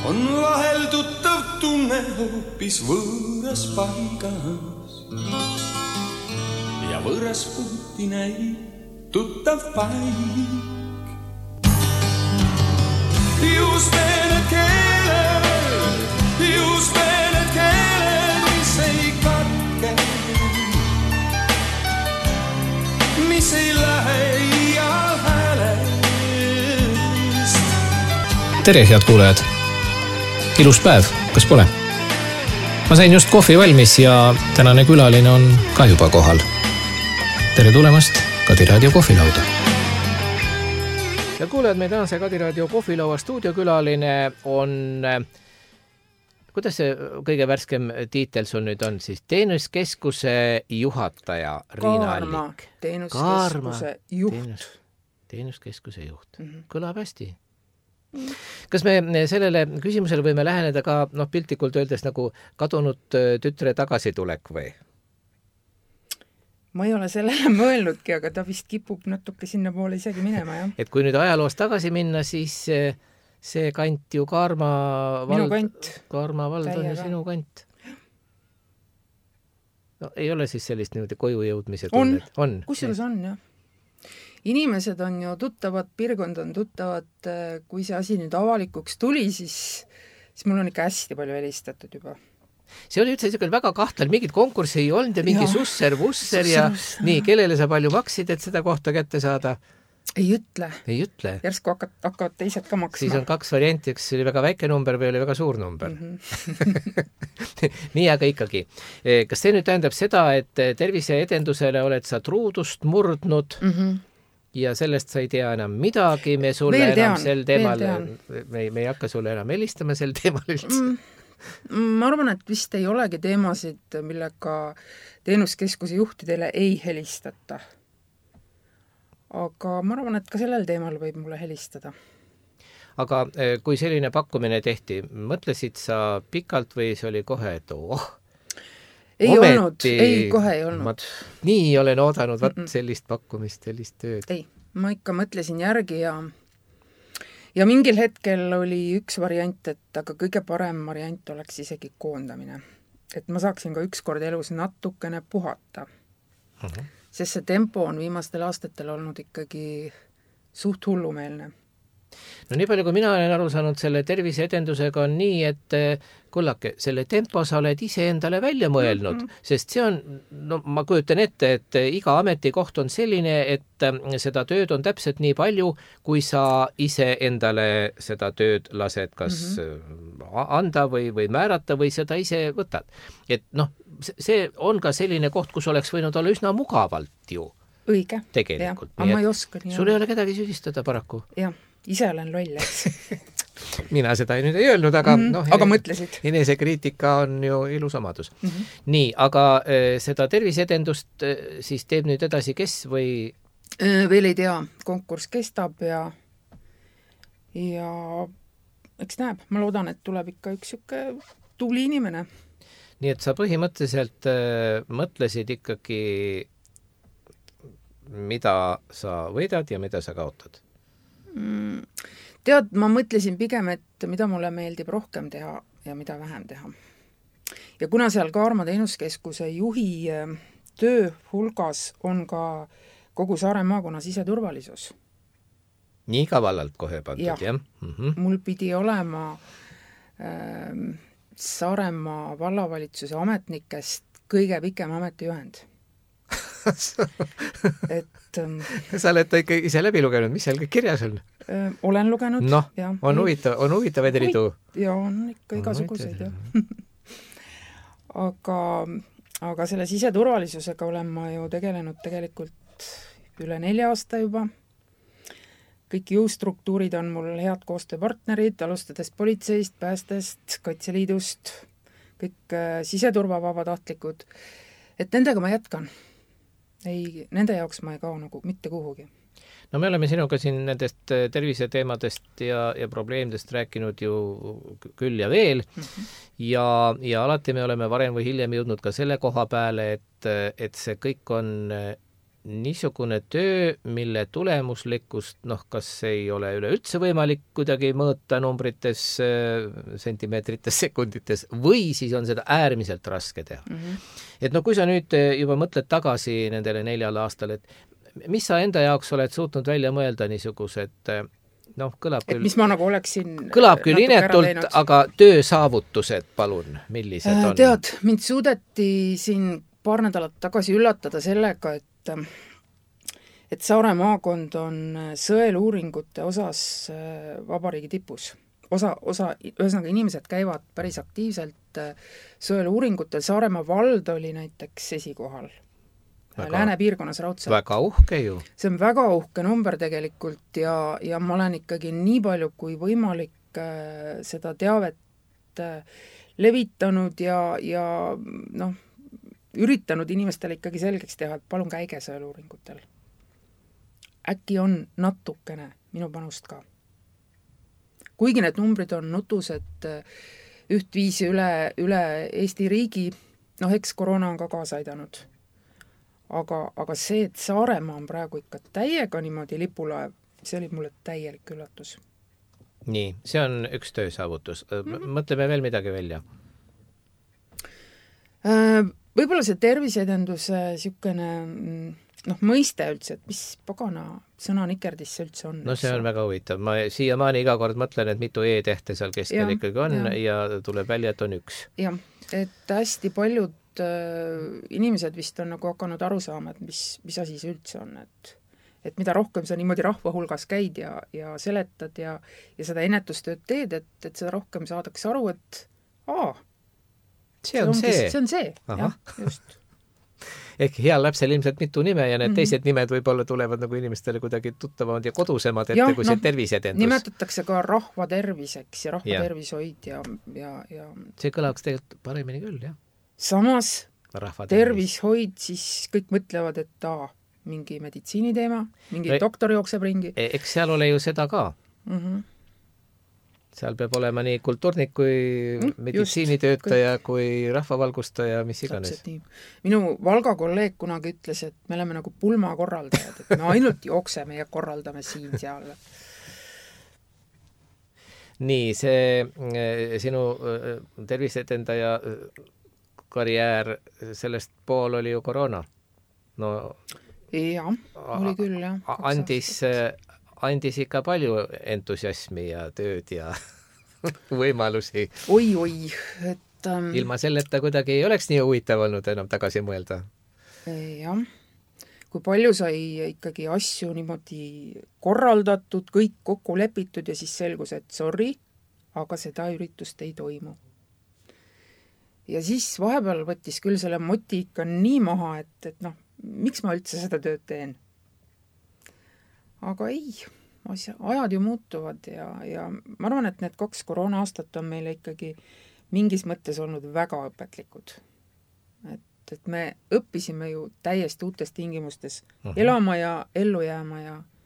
on vahel tuttav tunne hoopis võõras paigas. Ja võõras puhti näib tuttav paik. Just need keeled, mis ei katke, mis ei lähe iial häälest. Tere, head kuulajad! Ilus päev, kas pole? Ma sain just kohvi valmis ja tänane külaline on ka juba kohal. Tere tulemast Kadi Raadio kohvilauda! Ja kuulajad, meie tänase Kadi Raadio kohvilaua stuudiokülaline on, kuidas see kõige värskem tiitel sul nüüd on, siis teenuskeskuse juhataja Riina Allik. Teenuskeskuse juht. Teenuskeskuse juht. Kõlab hästi. Kas me sellele küsimusele võime läheneda ka, piltlikult öeldes nagu kadunud tütre tagasitulek või? Ma ei ole sellele mõelnudki, aga ta vist kipub natuke sinna poole isegi minema, jah. Et kui nüüd ajaloos tagasi minna, siis see kant ju Kaarma vald on ju sinu kant. No, ei ole siis sellist niimoodi koju jõudmise tunnet? On. Kusjuures on, jah. Inimesed on ju tuttavad, piirkond on tuttavad, kui see asi nüüd avalikuks tuli, siis mul on ikka hästi palju helistatud juba. See oli üldse väga kahtlane, mingid konkurssi ei olnud ja mingi susser-vusser ja nii, kellele sa palju maksid, et seda kohta kätte saada? Ei ütle. Järsku hakkavad teised ka maksma. Siis on kaks varianti, üks oli väga väike number või oli väga suur number. Nii, aga ikkagi. Kas see nüüd tähendab seda, et terviseedendusele oled sa truudust murdnud ja sellest sa ei tea enam midagi, me sulle enam sel teemal, me ei hakka sulle enam helistama sel teemal üldse? Ma arvan, et vist ei olegi teemasid, millega teenuskeskuse juhtidele ei helistata. Aga ma arvan, et ka sellel teemal võib mulle helistada. Aga kui selline pakkumine tehti, mõtlesid sa pikalt või see oli kohe, et kohe ei olnud. Nii olen oodanud sellist pakkumist, sellist tööd. Ei, ma ikka mõtlesin järgi ja mingil hetkel oli üks variant, et aga kõige parem variant oleks isegi koondamine. Et ma saaksin ka ükskord elus natukene puhata. Sest see tempo on viimastel aastatel olnud ikkagi suht hullumeelne. No nii palju, kui mina olen aru saanud, selle terviseedendusega on nii, et kullake, selle tempo sa oled ise endale välja mõelnud, sest see on, ma kujutan ette, et iga ametikoht on selline, et seda tööd on täpselt nii palju, kui sa ise endale seda tööd lased kas anda või määrata või seda ise võtad. Et see on ka selline koht, kus oleks võinud olla üsna mugavalt ju. Õige. Tegelikult. Aga ma ei oska nii. Sul ei ole kedagi süüdistada paraku. Jah. Ise olen loll, eks. Mina seda nüüd ei öelnud, aga aga mõtlesid. Enesekriitika on ju ilus omadus. Nii, aga seda terviseedendust siis teeb nüüd edasi kes või? Veel ei tea. Konkurss kestab ja eks näeb. Ma loodan, et tuleb ikka üks tubli inimene. Nii, et sa põhimõtteliselt mõtlesid ikkagi, mida sa võidad ja mida sa kaotad? Tead, ma mõtlesin pigem, et mida mulle meeldib rohkem teha ja mida vähem teha. Ja kuna seal Kaarma teenuskeskuse juhi töö hulgas on ka kogu Saare maakonna siseturvalisus. Nii ka vallalt kohe pandud, jah? Mul pidi olema Saaremaa vallavalitsuse ametnikest kõige pikem ametijuhend. Sa oled ta ikka ise läbi lugenud, mis seal kõik kirjas on? Olen lugenud. On huvitavaid ridu? Ja on ikka igasuguseid. Aga selle siseturvalisusega olen ma ju tegelenud tegelikult üle 4 aasta juba. Kõik jõustruktuurid on mul head koostööpartnerid, alustades politseist, päästest, Kaitseliidust, kõik siseturva vabatahtlikud. Et nendega ma jätkan. Nende jaoks ma ei kao nagu mitte kuhugi. No me oleme sinuga siin nendest terviseteemadest ja probleemidest rääkinud ju küll ja veel ja alati me oleme varem või hiljem jõudnud ka selle koha peale, et see kõik on niisugune töö, mille tulemuslikkust, kas ei ole üleüldse võimalik kuidagi mõõta numbrites, sentimeetrites, sekundites, või siis on seda äärmiselt raske teha. Et kui sa nüüd juba mõtled tagasi nendele 4 aastale, et mis sa enda jaoks oled suutnud välja mõelda niisugused, kõlab küll... Et mis ma nagu oleksin... Kõlab küll inetult, aga töösaavutused, palun, millised on? Tead, mind suudeti siin paar nädalat tagasi üllatada sellega, et Saare maakond on sõeluuringute osas vabariigi tipus. Ühesõnaga inimesed käivad päris aktiivselt sõeluuringutel. Saaremaa vald oli näiteks esikohal. Lääne piirkonnas raudselt. Väga uhke ju. See on väga uhke number tegelikult ja ma olen ikkagi nii palju kui võimalik seda teavet levitanud ja üritanud inimestele ikkagi selgeks teha, et palun käige sõeluuringutel. Äkki on natukene minu panust ka. Kuigi need numbrid on nutused ühtviisi üle Eesti riigi, eks koroona on ka kaasa aidanud. Aga see, et Saaremaa on praegu ikka täiega niimoodi lipulaev, see oli mulle täielik üllatus. Nii, see on üks töösaavutus. Mõtleme veel midagi välja. Võib-olla see terviseedenduse niisugune mõiste üldse, et mis pagana sõna nikerdis see üldse on. See on väga huvitav. Ma siiamaani iga kord mõtlen, et mitu e-tehte seal keskel ikkagi on ja tuleb välja, et on üks. Jah, et hästi paljud inimesed vist on nagu hakanud aru saama, et mis asi see üldse on, et mida rohkem sa niimoodi rahva hulgas käid ja seletad ja seda ennetustööd teed, et seda rohkem saadakse aru, et see on see. See on see, jah, just. Ehk heal lapsel ilmselt mitu nime ja need teised nimed võib-olla tulevad nagu inimestele kuidagi tuttavamad ja kodusemad ette, kui see tervisedendus. Nimetatakse ka rahva terviseks ja rahva tervishoid ja see kõlaks tegelikult paremini küll, jah. Samas tervishoid, siis kõik mõtlevad, et mingi meditsiiniteema, mingi doktor jookseb ringi. Eks seal ole ju seda ka. Seal peab olema nii kultuurnik kui meditsiinitöötaja kui rahvavalgustaja, mis iganes. Minu Valga kolleeg kunagi ütles, et me oleme nagu pulmakorraldajad, et me ainult jookseme ja korraldame siin-seal. Nii, see sinu terviseedendaja karjäär, sellest pool oli ju koroona. Jah, oli küll, jah. Andis ikka palju entusiasmi ja tööd ja võimalusi. Oi, et... Ilma selleta kuidagi ei oleks nii huvitav olnud enam tagasi mõelda. Jah, kui palju sai ikkagi asju niimoodi korraldatud, kõik kokku lepitud ja siis selgus, et sorry, aga seda üritust ei toimu. Ja siis vahepeal võttis küll selle moti ikka nii maha, et miks ma üldse seda tööd teen? Aga ei, ajad ju muutuvad ja ma arvan, et need 2 koroona aastat on meile ikkagi mingis mõttes olnud väga õpetlikud. Et me õppisime ju täiesti uutes tingimustes elama ja ellu jääma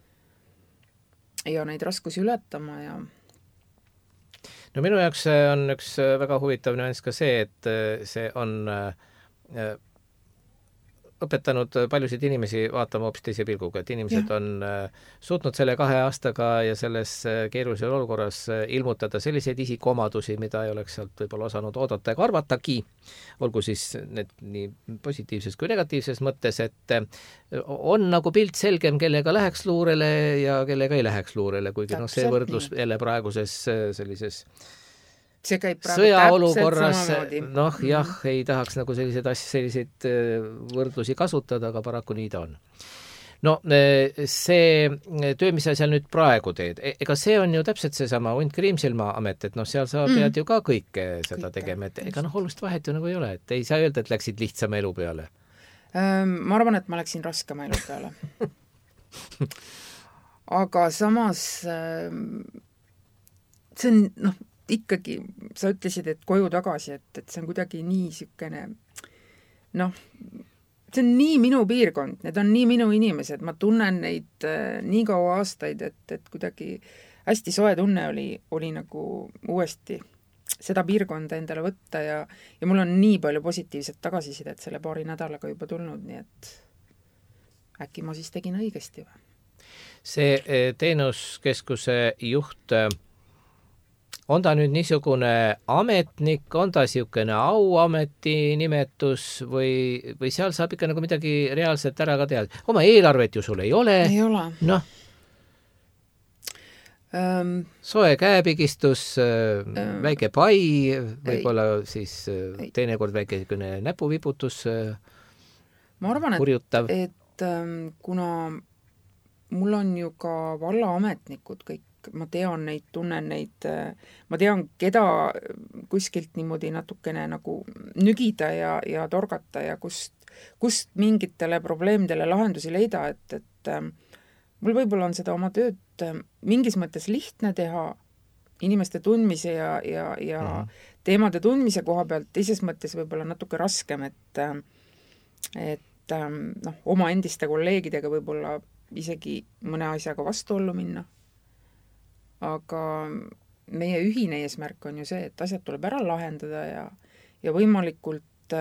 ja neid raskusi ületama ja minu jaoks on üks väga huvitav nüanss ka see, et see on õpetanud paljusid inimesi vaatama hoopis teise pilguga, et inimesed on suutnud selle 2 aastaga ja selles keerulises olukorras ilmutada selliseid isikuomadusi, mida ei oleks sealt võib-olla osanud oodata ega arvatagi, olgu siis need nii positiivses kui negatiivses mõttes, et on nagu pilt selgem, kellega läheks luurele ja kellega ei läheks luurele, kuigi see võrdlus jälle praeguses sellises sõjaolukorras, jah, ei tahaks nagu selliseid võrdlusi kasutada, aga paraku nii ta on. See töö, mis sa seal nüüd praegu teed, ega see on ju täpselt seesama Unt Kriimsilma amet, et seal sa pead ju ka kõike seda tegema, et ega olulist vahet ju nagu ei ole, et ei saa öelda, et läksid lihtsama elu peale. Ma arvan, et ma läksin raskema elu peale. Aga samas see on, ikkagi, sa ütlesid, et koju tagasi, et see on kuidagi nii siukene, see on nii minu piirkond, need on nii minu inimesed, ma tunnen neid nii kaua aastaid, et kuidagi hästi soe tunne oli nagu uuesti seda piirkonda endale võtta ja mul on nii palju positiivset tagasisidet selle 2 nädalaga juba tulnud, nii et äkki ma siis tegin õigesti või? See teenuskeskuse juht, on ta nüüd niisugune ametnik, on ta niisugune auameti nimetus või seal saab ikka nagu midagi reaalselt ära ka teha? Oma eelarvet ju sul ei ole. Ei ole. Noh, soe käepigistus, väike pai, võib-olla siis teinekord väike näpuvibutus, ma arvan, kurjutav. et kuna mul on ju ka vallaametnikud kõik, ma tean neid, tunnen neid, ma tean, keda kuskilt niimoodi natukene nagu nügida ja torgata ja kust mingitele probleemidele lahendusi leida, et mul võib-olla on seda oma tööd mingis mõttes lihtne teha inimeste tundmise ja teemade tundmise koha pealt, teises mõttes võib-olla natuke raskem, et oma endiste kolleegidega võib-olla isegi mõne asjaga vastuollu minna. Aga meie ühine eesmärk on ju see, et asjad tuleb ära lahendada ja võimalikult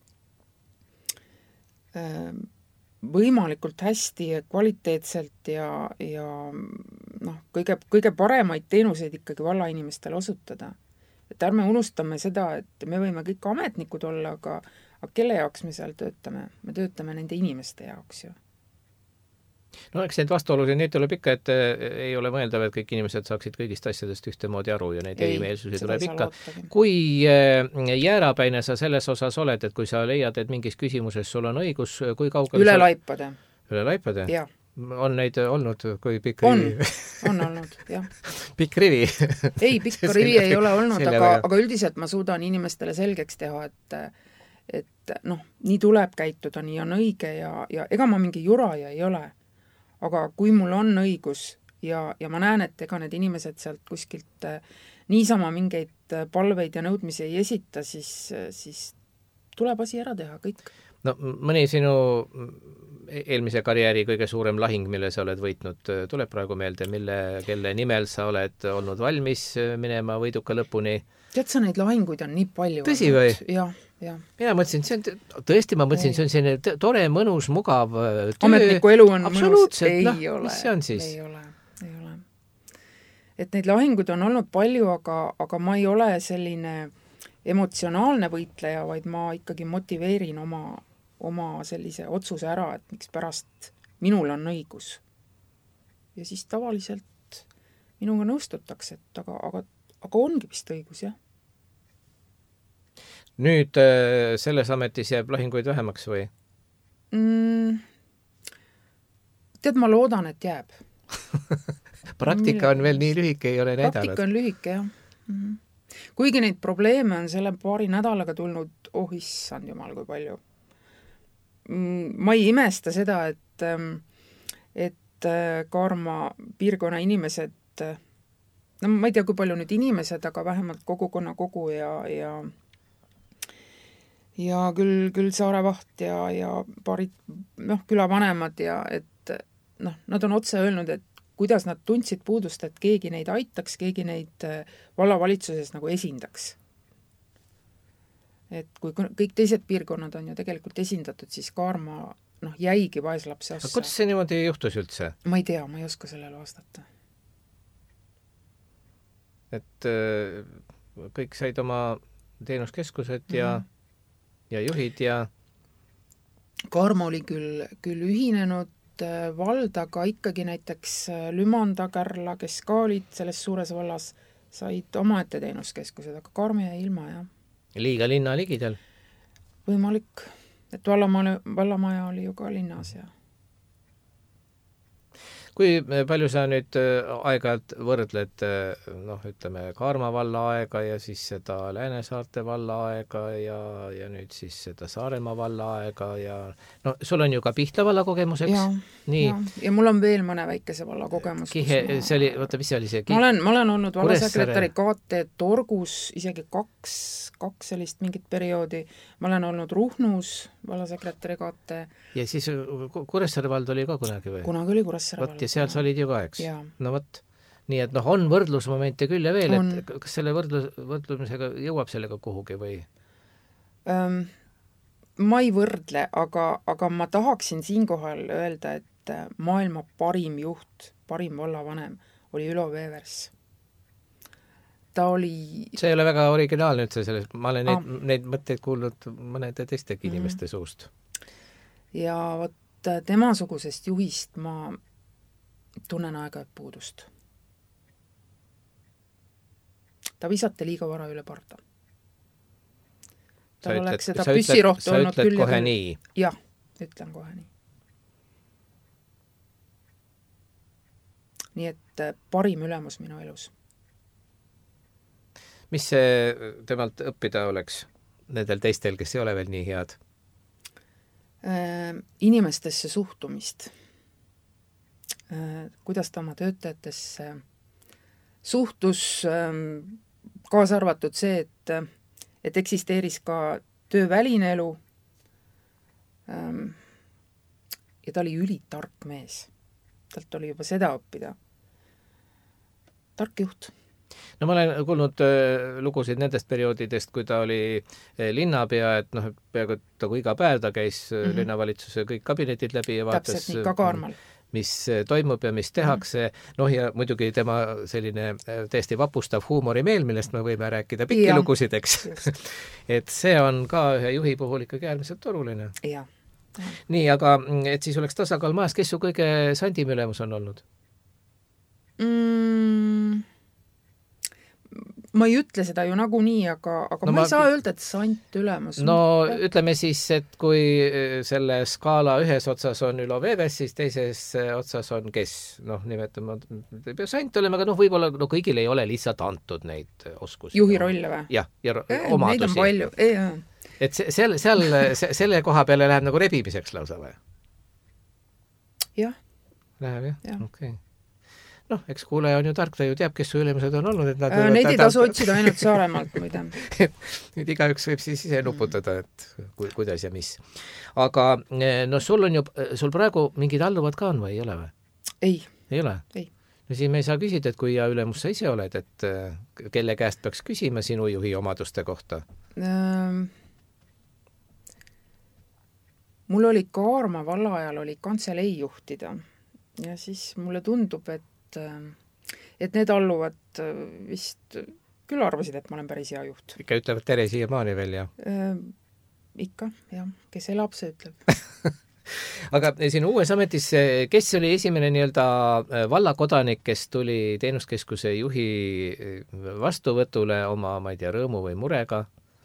hästi ja kvaliteetselt ja kõige paremaid teenuseid ikkagi vallainimestele osutada. Et ärme unustame seda, et me võime kõik ametnikud olla, aga kelle jaoks me seal töötame? Me töötame nende inimeste jaoks ju. No eks neid vastuolusid, neid tuleb ikka, et ei ole mõeldav, et kõik inimesed saaksid kõigist asjadest ühtemoodi aru ja neid erimeelsusi tuleb ikka. Kui jäärapäine sa selles osas oled, et kui sa leiad, et mingis küsimuses sul on õigus, kui kaugel üle laipade? Üle laipade? Jah. On neid olnud, kui pikk rivi? On olnud, jah. Pikk rivi? Ei, pikka rivi ei ole olnud, aga üldiselt ma suudan inimestele selgeks teha, et nii tuleb käituda, nii on õige ja ega ma mingi juraja ei ole. Aga kui mul on õigus ja ma näen, et ega need inimesed sealt kuskilt niisama mingeid palveid ja nõudmisi ei esita, siis tuleb asi ära teha kõik. No mõni sinu eelmise karjääri kõige suurem lahing, mille sa oled võitnud, tuleb praegu meelde, kelle nimel sa oled olnud valmis minema võiduka lõpuni? Tead sa, neid lahinguid on nii palju. Tõsi või? Jah. Mina mõtlesin, see on selline tore, mõnus, mugav töö. Ametniku elu on absoluutselt, mõnus. Ei ole. Mis see on siis? Ei ole. Et neid lahinguid on olnud palju, aga ma ei ole selline emotsionaalne võitleja, vaid ma ikkagi motiveerin oma sellise otsuse ära, et miks pärast minul on õigus. Ja siis tavaliselt minuga nõustutakse, et aga ongi vist õigus, jah. Nüüd selles ametis jääb lahinguid vähemaks või? Tead, ma loodan, et jääb. Praktika on veel nii lühike, ei ole näidanud. Praktika on lühike, jah. Kuigi neid probleeme on selle paari nädalaga tulnud, issand jumal, kui palju. Ma ei imesta seda, et Kaarma piirkonna inimesed, ma ei tea, kui palju nüüd inimesed, aga vähemalt kogukonna kogu ja küll Saarevaht ja paarid külavanemad ja et nad on otse öelnud, et kuidas nad tundsid puudust, et keegi neid aitaks, keegi neid vallavalitsuses nagu esindaks. Et kui kõik teised piirkonnad on ju tegelikult esindatud, siis Kaarma jäigi vaeslapse ossa. Kuidas see niimoodi juhtus üldse? Ma ei tea, ma ei oska sellele vastata. Et kõik said oma teenuskeskused ja juhid ja Kaarma oli küll ühinenud valda, aga ikkagi näiteks Lümanda, Kärla, kes ka olid selles suures vallas, said omaette teenuskeskused, aga Kaarma jäi ilma, jah. Liiga linna ligidel? Võimalik, et vallamaja oli ju ka linnas, jah. Kui palju sa nüüd aeg-ajalt võrdled, ütleme, Kaarma valla aega ja siis seda Läänesaarte valla aega ja nüüd siis seda Saaremaa valla aega ja sul on ju ka Pihla valla kogemus, eks? Ja mul on veel mõne väikese valla kogemus. See oli, mis oli see? Ma olen olnud vallasekretäri KT Torgus isegi kaks sellist mingit perioodi. Ma olen olnud Ruhnus vallasekretäri KT. Ja siis Kuressaare vald oli ka kunagi või? Kunagi oli Kuressaare vald. Ja seal sa olid ju ka, eks? No võt. Nii et on võrdlusmomente küll ja veel, et kas selle võrdlusmisega jõuab sellega kuhugi või? ma ei võrdle, aga ma tahaksin siinkohal öelda, et maailma parim juht, parim vallavanem oli Ülo Veevers. Ta oli... See ei ole väga originaalne üldse selles, ma olen neid mõtteid kuulnud mõnede teistegi inimeste suust. Ja vot temasugusest juhist ma tunnen aega puudust. Ta visati liiga vara üle parda. Tal oleks seda püssirohtu olnud küll. Sa ütled kohe nii? Jah, ütlen kohe nii. Nii et parim ülemus minu elus. Mis see temalt õppida oleks nendel teistel, kes ei ole veel nii head? Inimestesse suhtumist. Kuidas ta oma töötajatesse suhtus, kaasa arvatud see, et eksisteeris ka tööväline elu ja ta oli ülitark mees. Talt oli juba seda õppida. Tark juht. No ma olen kuulnud lugusid nendest perioodidest, kui ta oli linnapea, et peaaegu nagu iga päev ta käis linnavalitsuse kõik kabinetid läbi ja vaatas, täpselt nii, ka Kaarmal. Mis toimub ja mis tehakse. Ja muidugi tema selline täiesti vapustav huumorimeel, millest me võime rääkida pikki lugusid, eks. Et see on ka ühe juhi puhul ikkagi äärmiselt oluline. Ja. Nii, aga et siis oleks tasakaal majas, kes su kõige sandim ülemus on olnud? Ma ei ütle seda ju nagunii, aga ma ei saa öelda, et sant ülemus. Ütleme siis, et kui selle skaala ühes otsas on Ülo Veeves, siis teises otsas on kes? Nimetama, sant olema, aga võib-olla kõigil ei ole lihtsalt antud neid oskusi. Juhi rolle või? Jah, ja omadusi. Neid on palju, Et selle koha peale läheb nagu rebimiseks lausa või? Jah. Läheb jah? Okei. Eks kuulaja on ju tark, ta ju teab, kes su ülemused on olnud. Et neid ei tasu otsida ainult Saaremaalt, muide. Nüüd igaüks võib siis ise nuputada, et kuidas ja mis. Aga sul praegu mingid alluvad ka on või ei ole või? Ei. Ei ole? Ei. No siis me ei saa küsida, et kui hea ülemus sa ise oled, et kelle käest peaks küsima sinu juhi omaduste kohta? Mul oli Kaarma valla ajal oli kantselei juhtida ja siis mulle tundub, et need alluvad vist küll arvasid, et ma olen päris hea juht. Ikka ütlevad tere siiamaani veel, jah? Ikka, jah. Kes elab, see ütleb. Aga siin uues ametis, kes oli esimene nii-öelda vallakodanik, kes tuli teenuskeskuse juhi vastuvõtule oma, ma ei tea, rõõmu või murega?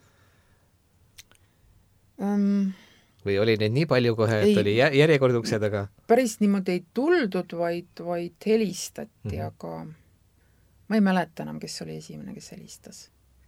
Või oli neid nii palju kohe, et oli järjekord ukse taga? Päris niimoodi ei tuldud, vaid helistati, aga ma ei mäleta enam, kes oli esimene, kes helistas.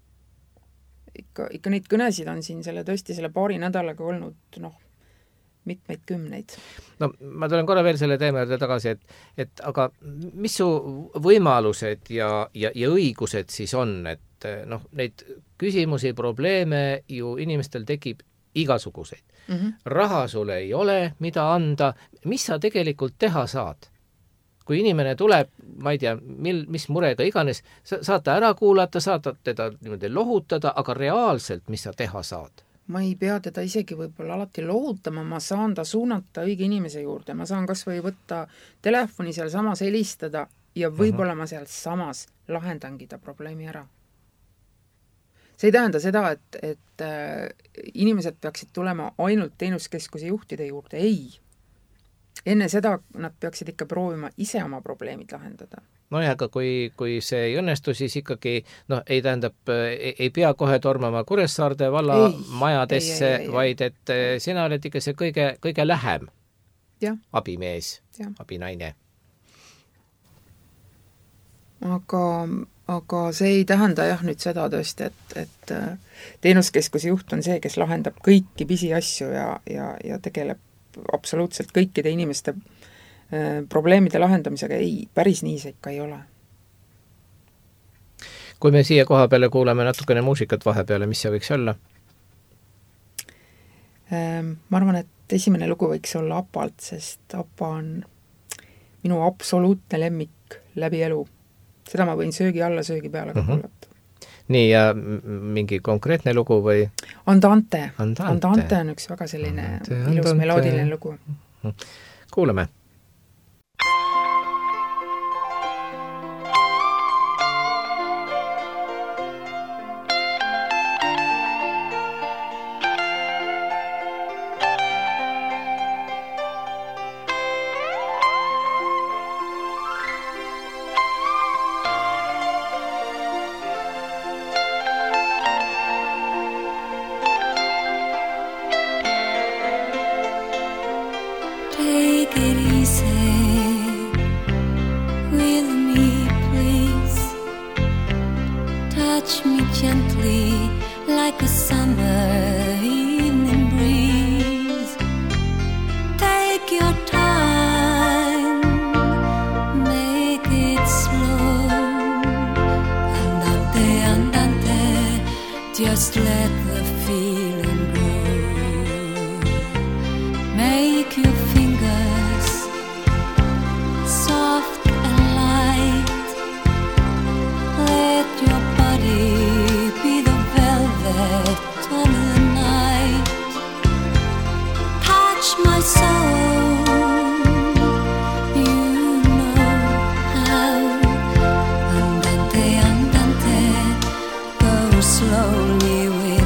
Ikka neid kõnesid on siin tõesti selle paari nädalaga olnud mitmeid kümneid. Ma tulen korra veel selle teema juurde tagasi, et aga mis su võimalused ja õigused siis on, et neid küsimusi, probleeme ju inimestel tekib igasuguseid. Raha sul ei ole, mida anda. Mis sa tegelikult teha saad? Kui inimene tuleb, ma ei tea, mis murega iganes, saad ta ära kuulata, saad teda niimoodi lohutada, aga reaalselt, mis sa teha saad? Ma ei pea teda isegi võib-olla alati lohutama, ma saan ta suunata õige inimese juurde, ma saan kas või võtta telefoni seal samas helistada ja võib-olla ma seal samas lahendangi ta probleemi ära. See ei tähenda seda, et inimesed peaksid tulema ainult teenuskeskuse juhtide juurde. Ei. Enne seda nad peaksid ikka proovima ise oma probleemid lahendada. Aga kui see ei õnnestu, siis ikkagi ei tähendab, ei pea kohe tormama Kuressaarde valla majadesse, vaid et sina oled ikka see kõige lähem abimees, abinaine. Aga see ei tähenda nüüd seda tõesti, et teenuskeskuse juht on see, kes lahendab kõiki pisiasju ja tegeleb absoluutselt kõikide inimeste probleemide lahendamisega. Ei, päris nii see ikka ei ole. Kui me siia koha peale kuuleme natukene muusikat vahepeale, mis see võiks olla? Ma arvan, et esimene lugu võiks olla Apalt, sest Apa on minu absoluutne lemmik läbi elu. Seda ma võin söögi alla, söögi peale ka kuulata. Nii, ja mingi konkreetne lugu või? Andante on üks väga selline ilus meloodiline lugu. Kuulame. Just let the feeling grow. Make your fingers soft and light. Let your body be the velvet of the night. Touch my soul, you know how. Andante, andante, go slowly.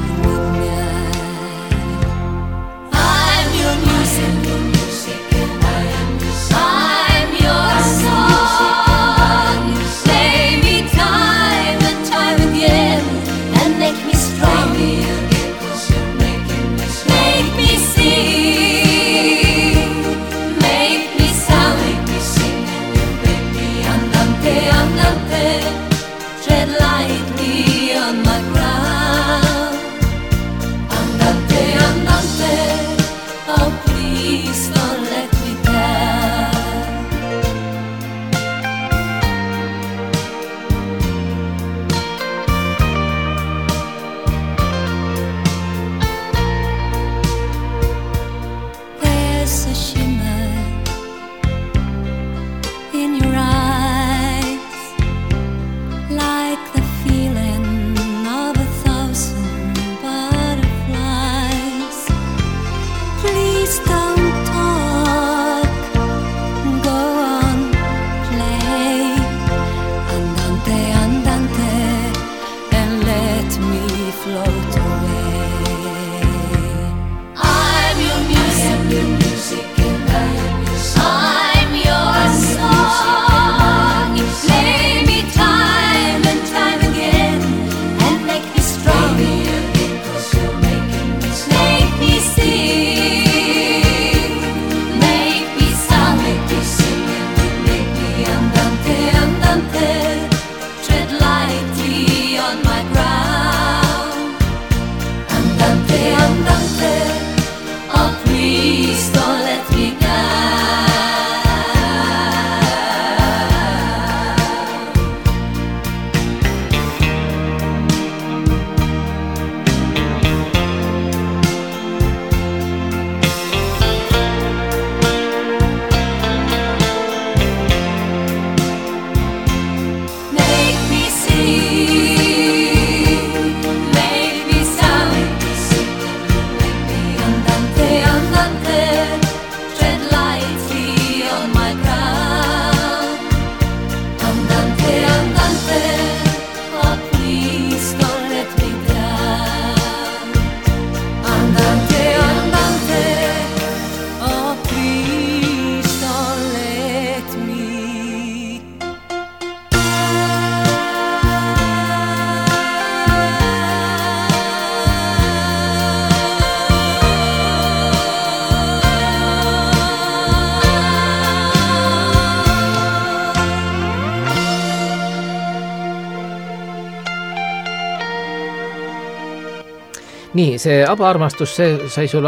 Nii, see abaarmastus, see sai sul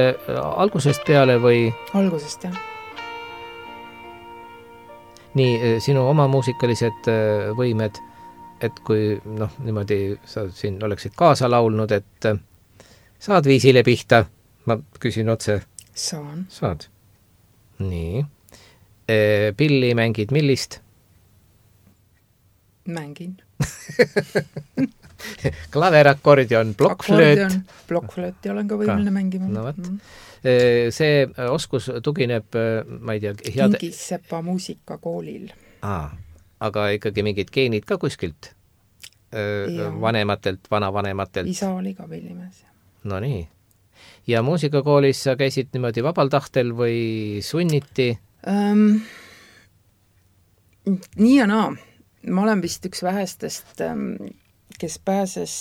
algusest peale või? Algusest, jah. Nii, sinu oma muusikalised võimed, et kui niimoodi sa siin oleksid kaasa laulnud, et saad viisile pihta? Ma küsin otse. Saan. Saad. Nii. Pilli mängid millist? Mängin. klaverakordion, plokkflööt. Plokkflööti olen ka võimeline mängima. No võt. See oskus tugineb, ma ei tea, Kingissepa muusikakoolil. Aga ikkagi mingid geenid ka kuskilt? Vanematelt, vanavanematelt? Isa oli ka pillimees. No nii. Ja muusikakoolis sa käisid niimoodi vabal tahtel või sunniti? Nii ja naa. Ma olen vist üks vähestest, kes pääses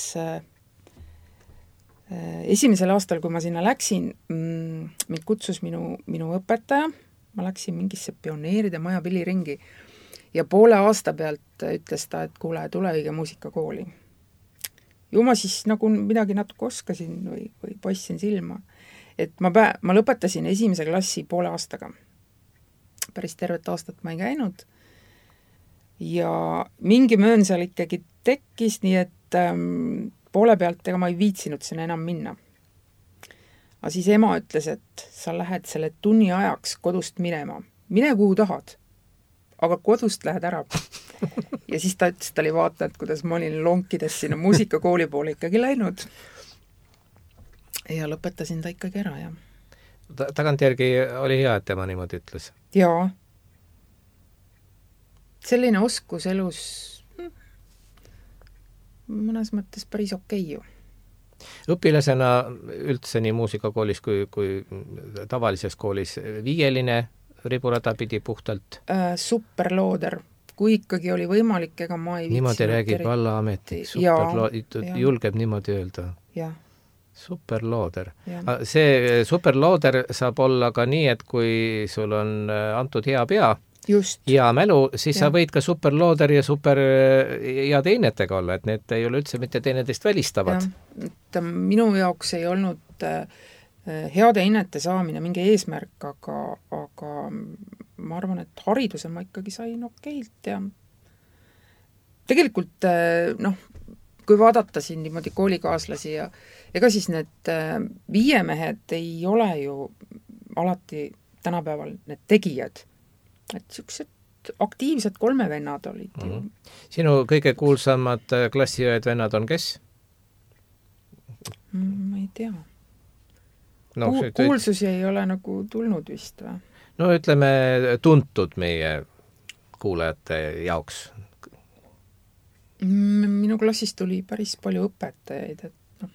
esimesel aastal, kui ma sinna läksin, mind kutsus minu õpetaja, ma läksin mingisse pioneeride maja piliringi ja poole aasta pealt ütles ta, et kuule, tule õige muusikakooli. Ju ma siis nagu midagi natuke oskasin või paistsin silma. Et ma lõpetasin esimese klassi poole aastaga. Päris tervet aastat ma ei käinud. Ja mingi möön seal ikkagi tekkis, nii et poole pealt ega ma ei viitsinud sinna enam minna. Aga siis ema ütles, et sa lähed selle tunni ajaks kodust minema. Mine kuhu tahad, aga kodust lähed ära. Ja siis ta ütles, ta oli vaatanud, kuidas ma olin lonkides sinna muusikakooli poole ikkagi läinud. Ja lõpetasin ta ikkagi ära, jah. Tagantjärgi oli hea, et tema niimoodi ütles? Jaa. Selline oskus elus mõnes mõttes päris okei ju. Õpilasena üldse nii muusikakoolis kui tavalises koolis viieline riburada pidi puhtalt? Superlooder. Kui ikkagi oli võimalik, ega ma ei niimoodi räägib vallaametnik, julgeb niimoodi öelda. Jah. Superlooder. See superlooder saab olla ka nii, et kui sul on antud hea pea, hea mälu, siis sa võid ka superlooder ja super hea teinetega olla, et need ei ole üldse mitte teineteist välistavad. Minu jaoks ei olnud heade hinnete saamine mingi eesmärk, aga ma arvan, et hariduse ma ikkagi sain okeilt ja tegelikult kui vaadata siin niimoodi koolikaaslasi ja ega siis need viiemehed ei ole ju alati tänapäeval need tegijad. Et siuksed aktiivsed kolmevennad olid ju. Sinu kõige kuulsamad klassiõed vennad on kes? Ma ei tea. Kuulsusi ei ole nagu tulnud vist või? No ütleme tuntud meie kuulajate jaoks. Minu klassis tuli päris palju õpetajaid, et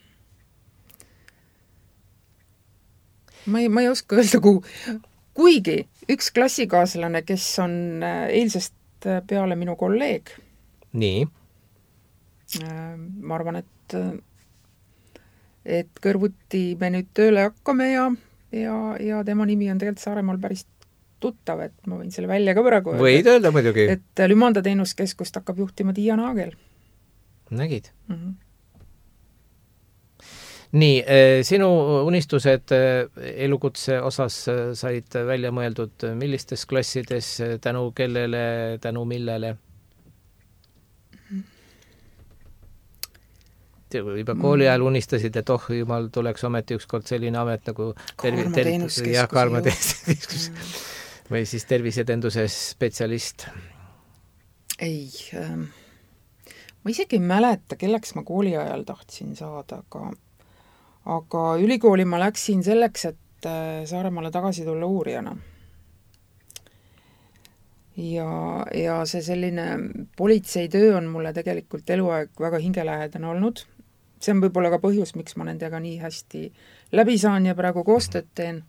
ma ei oska öelda, kuigi üks klassikaaslane, kes on eilsest peale minu kolleeg. Nii? Ma arvan, et kõrvuti me nüüd tööle hakkame ja tema nimi on tegelikult Saaremaal päris tuttav, et ma võin selle välja ka praegu öelda. Võid öelda muidugi. Et Lümanda teenuskeskust hakkab juhtima Tiia Naagel. Nägid? Nii, sinu unistused elukutse osas said välja mõeldud millistes klassides, tänu kellele, tänu millele? Juba kooli ajal unistasid, et jumal, tuleks ometi ükskord selline amet nagu Kaarma teenuskeskus või siis tervisetenduse spetsialist? Ei, ma isegi ei mäleta, kelleks ma kooli ajal tahtsin saada, aga ülikooli ma läksin selleks, et Saaremaale tagasi tulla uurijana. Ja see selline politseitöö on mulle tegelikult eluaeg väga hingelähedane olnud. See on võib-olla ka põhjus, miks ma nendega nii hästi läbi saan ja praegu koostööd teen.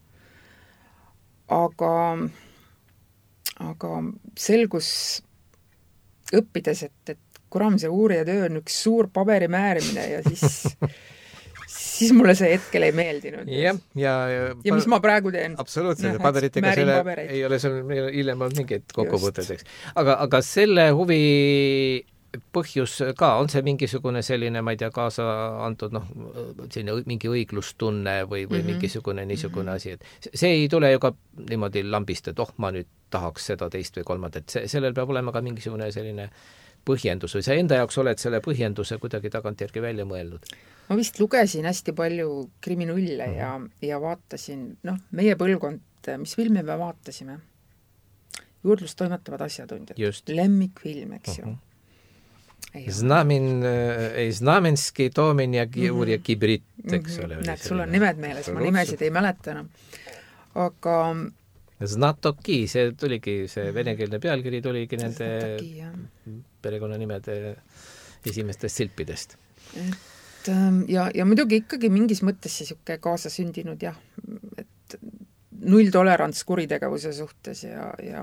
Aga selgus õppides, et kuram, see uurijatöö on üks suur paberi määrimine ja siis mulle see hetkel ei meeldinud. Ja mis ma praegu teen? Absoluutselt, paberitega ei ole seal hiljem olnud mingid kokkupuuted. Aga selle huvi põhjus ka, on see mingisugune selline, ma ei tea, kaasa antud, selline mingi õiglustunne või mingisugune niisugune asi, et see ei tule ju ka niimoodi lambist, et ma nüüd tahaks seda teist või kolmandat, sellel peab olema ka mingisugune selline põhjendus või sa enda jaoks oled selle põhjenduse kuidagi tagantjärgi välja mõelnud? Ma vist lugesin hästi palju kriminulle ja vaatasin, meie põlvkond, mis filmi me vaatasime? Juurdlust toimetavad asjatundjad. Lemmikfilm, eks ju. Znamenski, Toomin ja Kiur ja Kibrit, eks ole. Näed, sul on nimed meeles, ma nimesid ei mäleta enam. Aga Znatoki, see tuligi, see venekeelne pealkiri tuligi nende perekonnanimede esimestest silpidest. Ja muidugi ikkagi mingis mõttes see siuke kaasasündinud jah, et nulltolerants kuritegevuse suhtes ja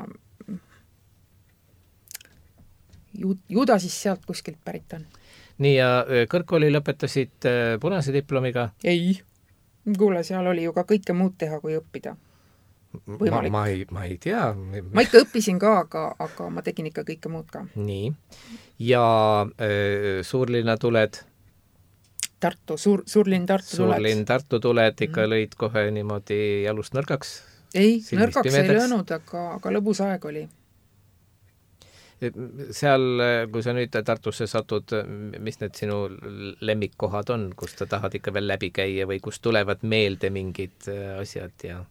ju ta siis sealt kuskilt pärit on. Nii, ja kõrgkooli lõpetasid punase diplomiga? Ei, kuule, seal oli ju ka kõike muud teha, kui õppida. Ma ei tea. Ma ikka õppisin ka, aga ma tegin ikka kõike muud ka. Nii. Ja suurlinna tuled? Tartu, suurlinn Tartu tuled. Suurlinn Tartu tuled, ikka lõid kohe niimoodi jalust nõrgaks? Ei, nõrgaks ei löönud, aga lõbus aeg oli. Seal, kui sa nüüd Tartusse satud, mis need sinu lemmikkohad on, kus ta tahad ikka veel läbi käia või kus tulevad meelde mingid asjad ja...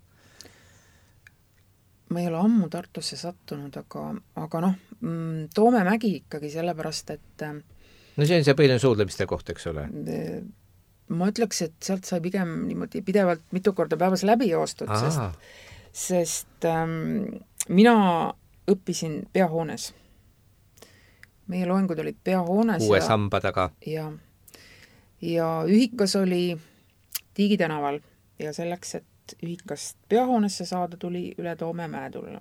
Ma ei ole ammu Tartusse sattunud, aga noh, Toomemägi ikkagi sellepärast, et no see on see põhiline suudlemiste koht, eks ole? Ma ütleks, et sealt sai pigem niimoodi pidevalt mitu korda päevas läbi joostud, sest mina õppisin peahoones. Meie loengud olid peahoones. Uue samba taga. Ja ühikas oli Tiigi tänaval ja selleks, et ühikast peahoonesse saada, tuli üle Toomemäe tulla.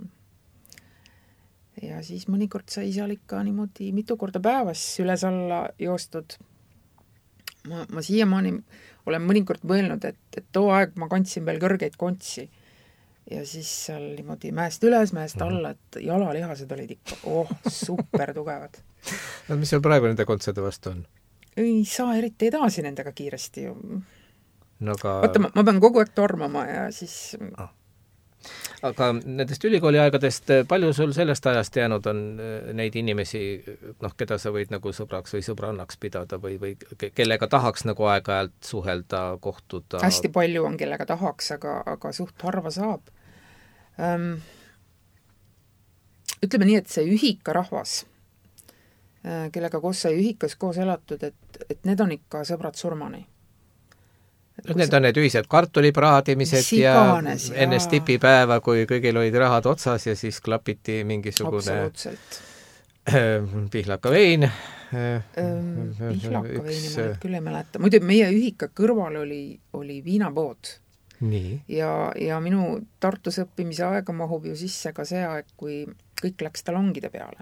Ja siis mõnikord sai seal ikka niimoodi mitu korda päevas üles-alla joostud. Ma siiamaani olen mõnikord mõelnud, et too aeg ma kandsin veel kõrgeid kontsi. Ja siis seal niimoodi mäest üles, mäest alla, et jalalihased olid ikka, super tugevad. Mis seal praegu nende kontserde vastu on? Ei saa eriti edasi nendega kiiresti ju. No ka... Vaata, ma pean kogu aeg tormama ja siis... Aga nendest ülikooli aegadest palju sul sellest ajast jäänud on neid inimesi, keda sa võid nagu sõbraks või sõbrannaks pidada või kellega tahaks nagu aeg-ajalt suhelda, kohtuda? Hästi palju on, kellega tahaks, aga suht harva saab. Ütleme nii, et see ühika rahvas, kellega koos sai ühikas koos elatud, et need on ikka sõbrad surmani. Need on need ühised kartulipraadimised ja enne stipipäeva, kui kõigil olid rahad otsas ja siis klapiti mingisugune pihlaka vein. Pihlaka veini ma nüüd küll ei mäleta. Muidu meie ühika kõrval oli viinapood. Nii. Ja minu Tartus õppimise aega mahub ju sisse ka see aeg, kui kõik läks talongide peale.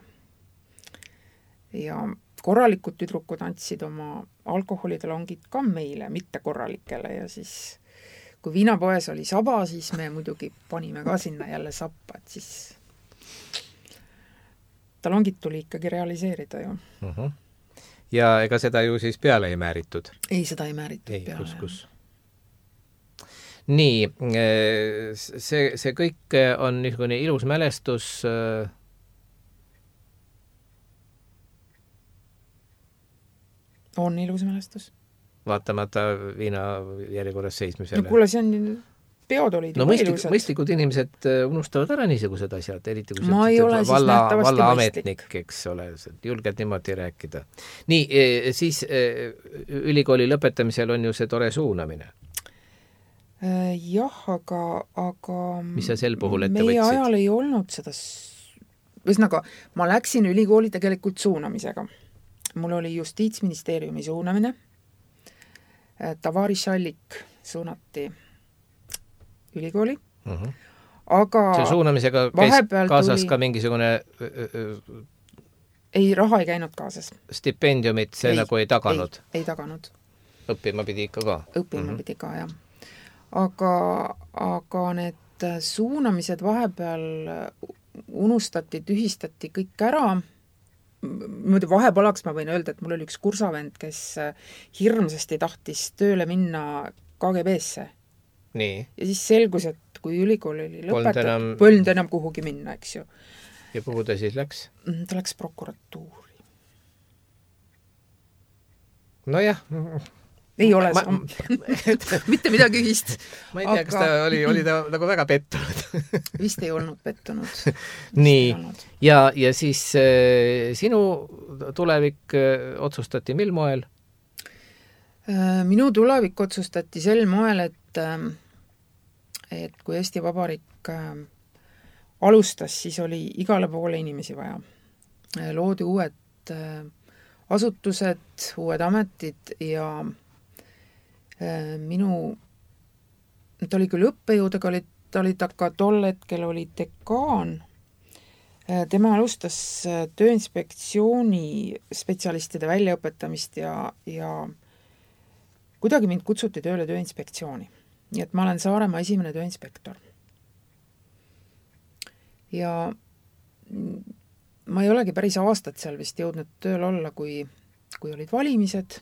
Ja korralikud tüdrukud andsid oma alkoholitalongid ka meile, mitte korralikele ja siis kui viinapoes oli saba, siis me muidugi panime ka sinna jälle sappa, et siis talongid tuli ikkagi realiseerida ju. Ja ega seda ju siis peale ei määritud? Ei, seda ei määritud peale. Kus? Nii, see kõik on niisugune ilus mälestus... On ilus mälestus. Vaatamata viina järjekorras seismisele. No kuule, see on peod olid juba ilusad. Mõistlikud inimesed unustavad ära niisugused asjad, eriti kui ma ei ole siis nähtavasti valla ametnik, eks ole, julged niimoodi rääkida. Nii, siis ülikooli lõpetamisel on ju see tore suunamine. Jah, aga mis sa sel puhul ette võtsid? Meie ajal ei olnud seda... Ühesõnaga, ma läksin ülikooli tegelikult suunamisega. Mul oli Justiitsministeeriumi suunamine. Tavari Šallik suunati ülikooli. Aga see suunamisega käis kaasas ka mingisugune... Ei, raha ei käinud kaasas. Stipendiumit see nagu ei taganud? Ei taganud. Õppima pidi ikka ka? Õppima pidi ka, jah. Aga need suunamised vahepeal unustati, tühistati kõik ära. Vahepalaks ma võin öelda, et mul oli üks kursavend, kes hirmsasti tahtis tööle minna KGB-sse. Nii. Ja siis selgus, et kui ülikool oli lõpetatud, polnud enam kuhugi minna, eks ju. Ja kuhu ta siis läks? Ta läks prokuratuuri. Nojah, ei ole mitte midagi ühist. Ma ei tea, kas ta oli ta nagu väga pettunud. Vist ei olnud pettunud. Nii, ja siis sinu tulevik otsustati mil moel? Minu tulevik otsustati sel moel, et kui Eesti Vabariik alustas, siis oli igale poole inimesi vaja. Loodi uued asutused, uued ametid ja ta oli küll õppejõud, aga ta oli ka tol hetkel oli dekaan. Tema alustas Tööinspektsiooni spetsialistide väljaõpetamist ja kuidagi mind kutsuti tööle Tööinspektsiooni. Nii et ma olen Saaremaa esimene tööinspektor. Ja ma ei olegi päris aastat seal vist jõudnud tööl olla, kui olid valimised.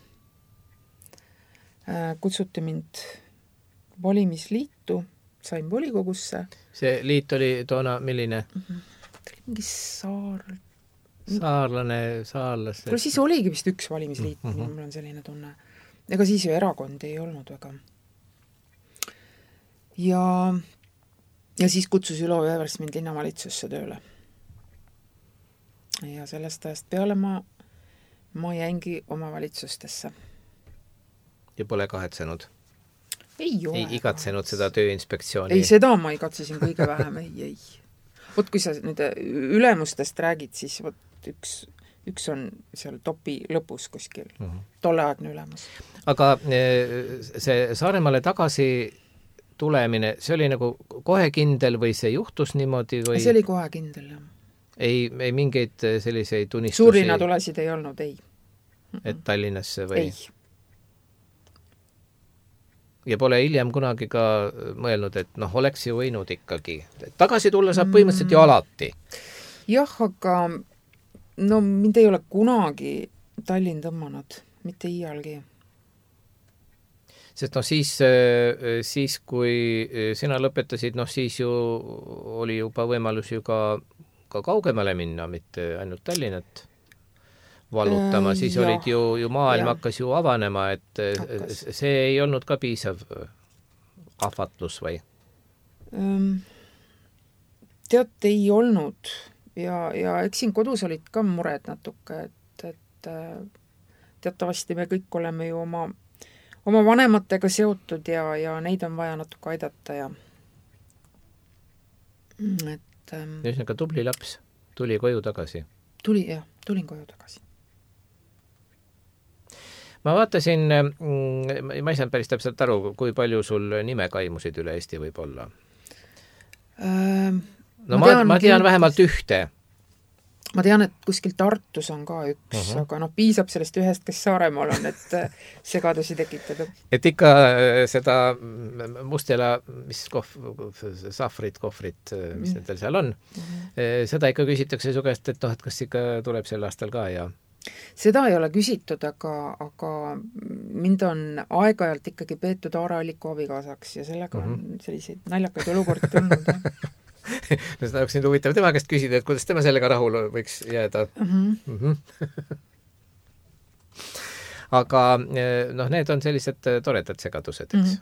Kutsuti mind valimisliitu, sain volikogusse. See liit oli toona milline? Mingi saarlaste. Kuule, siis oligi vist üks valimisliit, mul on selline tunne. Ega siis ju erakondi ei olnud väga. Ja siis kutsus Ülo Jõevers mind linnavalitsusse tööle. Ja sellest ajast peale ma jäingi omavalitsustesse. Ja pole kahetsenud? Ei ole. Ei igatsenud seda Tööinspektsiooni? Ei, seda ma igatsesin kõige vähem, ei. Vot kui sa nüüd ülemustest räägid, siis vot üks on seal topi lõpus kuskil, tolleaegne ülemus. Aga see Saaremaale tagasi tulemine, see oli nagu kohe kindel või see juhtus niimoodi? Või... See oli kohe kindel, jah. Ei mingeid selliseid unistusi? Suurina tulesid ei olnud, ei. Et Tallinnasse või? Ei. Ja pole hiljem kunagi ka mõelnud, et oleks ju võinud ikkagi. Tagasi tulla saab põhimõtteliselt ju alati. Jah, aga mind ei ole kunagi Tallinn tõmmanud, mitte iialgi. Sest siis, kui sina lõpetasid, siis ju oli juba võimalus ju ka kaugemale minna, mitte ainult Tallinnat valutama, siis olid ju maailm hakkas ju avanema, et see ei olnud ka piisav ahvatlus või? Tead, ei olnud ja eks siin kodus olid ka mured natuke, et teatavasti me kõik oleme ju oma vanematega seotud ja neid on vaja natuke aidata ja Ühesõnaga tubli laps tuli koju tagasi? Tulin koju tagasi. Ma vaatasin, ma ei saanud päris täpselt aru, kui palju sul nime kaimusid üle Eesti võib olla? Ma tean vähemalt ühte. Ma tean, et kuskil Tartus on ka üks, aga piisab sellest ühest, kes Saaremaal on, et segadusi tekitada. Et ikka seda Mustjala, mis sahvrit, kohvrit, mis nendel seal on, seda ikka küsitakse su käest, et kas ikka tuleb sel aastal ka ja... Seda ei ole küsitud, aga mind on aeg-ajalt ikkagi peetud Aare Alliku abikaasaks ja sellega on selliseid naljakaid olukordi tulnud. Seda oleks nüüd huvitav tema käest küsida, et kuidas tema sellega rahul võiks jääda. Aga need on sellised toredad segadused, eks?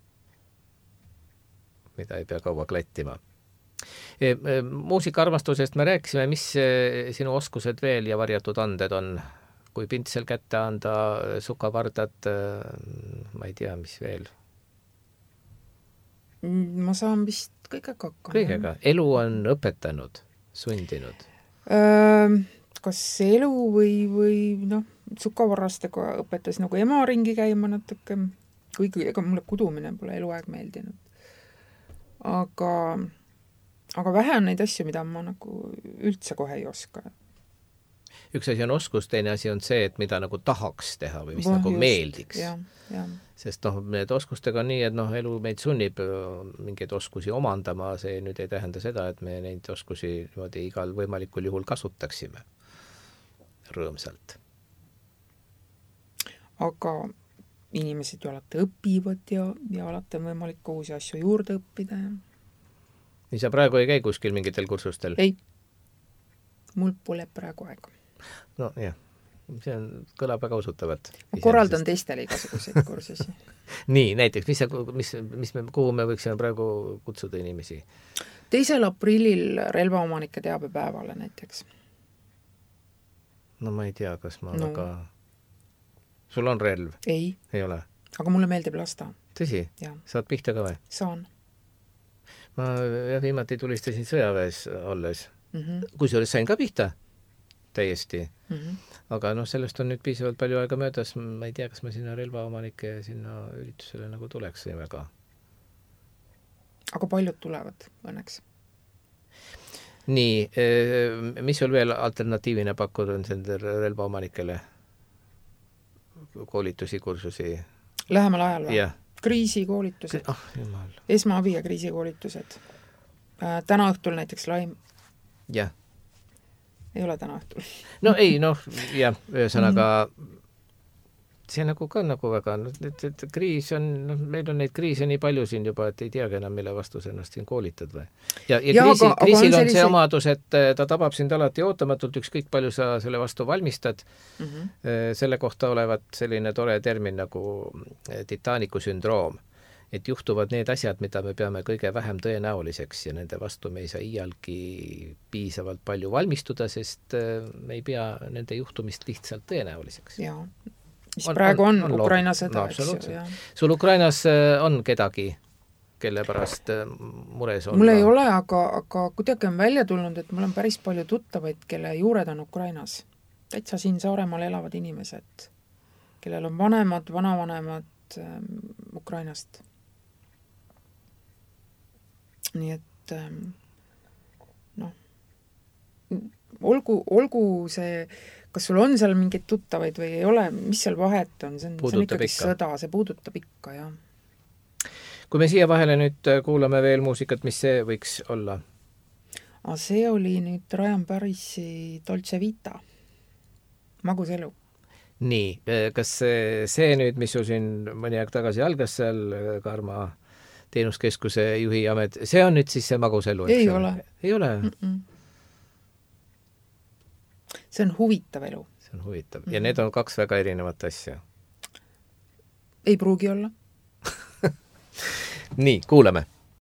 Mida ei pea kaua klattima. Muusikaarmastusest me rääkisime, mis sinu oskused veel ja varjatud anded on? Kui pintsel kätte anda, sukavardad, ma ei tea, mis veel? Ma saan vist kõigega hakkama. Kõigega? Elu on õpetanud, sundinud? Kas elu või sukavarrastega õpetas nagu ema ringi käima natuke, kuigi ega mulle kudumine pole eluaeg meeldinud. Aga vähe on neid asju, mida ma nagu üldse kohe ei oska. Üks asi on oskus, teine asi on see, et mida nagu tahaks teha või mis nagu meeldiks. Ja. Sest need oskustega on nii, et elu meid sunnib mingeid oskusi omandama, see nüüd ei tähenda seda, et me neid oskusi niimoodi igal võimalikul juhul kasutaksime rõõmsalt. Aga inimesed ju alati õpivad ja alati on võimalik uusi asju juurde õppida. Nii sa praegu ei käi kuskil mingitel kursustel? Ei, mul pole praegu aega. No jah, see kõlab väga usutavalt. Ma korraldan teistele igasuguseid kursusi. Nii, näiteks, kuhu me võiksime praegu kutsuda inimesi? 2. aprillil relvaomanike teabepäevale näiteks. No ma ei tea, kas ma väga... Sul on relv? Ei ole? Aga mulle meeldib lasta. Tõsi? Ja. Saad pihta ka või? Saan. Ma viimati tulistasin sõjaväes olles. Kusjuures sain ka pihta. Täiesti. Aga sellest on nüüd piisavalt palju aega möödas. Ma ei tea, kas ma sinna relvaomanike sinna üritusele nagu tuleks väga. Aga paljud tulevad õnneks. Nii, mis sul veel alternatiivina pakkuda on selle relvaomanikele? Koolitusi, kursusi? Lähemal ajal või? Yeah. Kriisikoolitused. Jumal. Esmaabi ja kriisikoolitused. Täna õhtul näiteks laim. Jah. Ei ole täna õhtul. No ei, jah, ühesõnaga see nagu ka nagu väga, et kriis on, meil on neid kriise nii palju siin juba, et ei teagi enam, mille vastus ennast siin koolitad või. Ja kriisil on see omadus, et ta tabab sind alati ootamatult, ükskõik palju sa selle vastu valmistad. Selle kohta olevat selline tore termin nagu Titanicu sündroom, et juhtuvad need asjad, mida me peame kõige vähem tõenäoliseks ja nende vastu me ei saa iialgi piisavalt palju valmistuda, sest me ei pea nende juhtumist lihtsalt tõenäoliseks. Jaa. Mis praegu on Ukraina sõda, eks ju. Sul Ukrainas on kedagi, kelle pärast mures olla? Mul ei ole, aga kuidagi on välja tulnud, et mul on päris palju tuttavaid, kelle juured on Ukrainas. Täitsa siin Saaremaal elavad inimesed, kellel on vanemad, vanavanemad Ukrainast. Nii et olgu see, kas sul on seal mingeid tuttavaid või ei ole, mis seal vahet on, see on ikkagi sõda, see puudutab ikka, jah. Kui me siia vahele nüüd kuulame veel muusikat, mis see võiks olla? See oli nüüd Ryan Parissi Dolce Vita, Magus elu. Nii, kas see nüüd, mis sul siin mõni aeg tagasi algas seal Karma teenuskeskuse juhi amet, see on nüüd siis see Magus elu? Ei ole. Ei ole? See on huvitav elu. See on huvitav. Ja need on 2 väga erinevat asja. Ei pruugi olla. Nii, kuulame.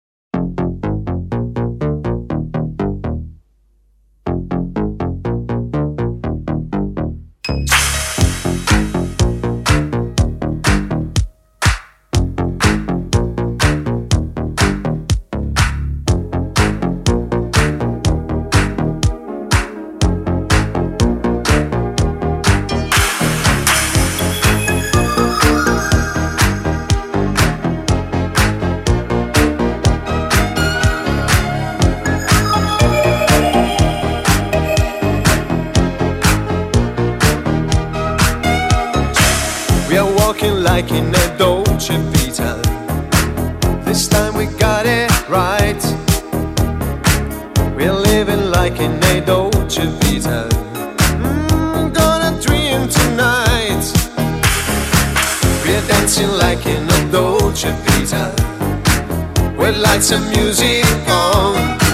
Like in a Dolce Vita, this time we got it right. We're living like in a Dolce Vita, gonna dream tonight. We're dancing like in a Dolce Vita, with lights and music on.